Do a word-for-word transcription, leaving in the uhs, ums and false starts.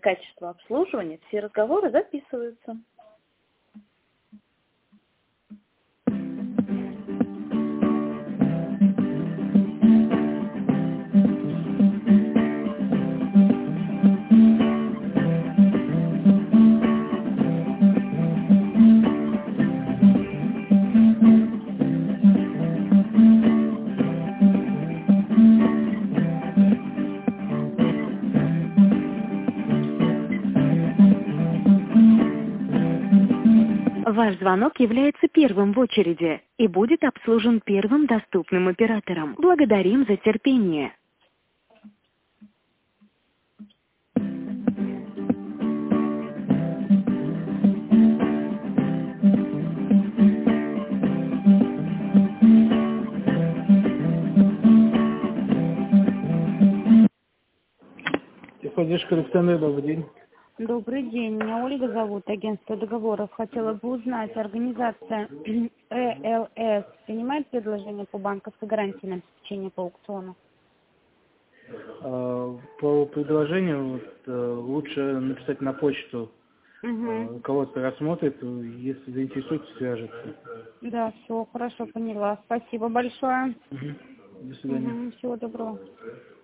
качества обслуживания все разговоры записываются. Ваш звонок является первым в очереди и будет обслужен первым доступным оператором. Благодарим за терпение. Техподдержка Александр, добрый день. Добрый день, меня Ольга зовут, агентство договоров. Хотела бы узнать, организация э эл эс принимает предложение по банковской гарантии на обеспечение по аукциону? По предложению вот, лучше написать на почту. Угу. Кого-то рассмотрит, если заинтересует, свяжется. Да, все, хорошо, поняла. Спасибо большое. Угу. До свидания. Угу. Всего доброго.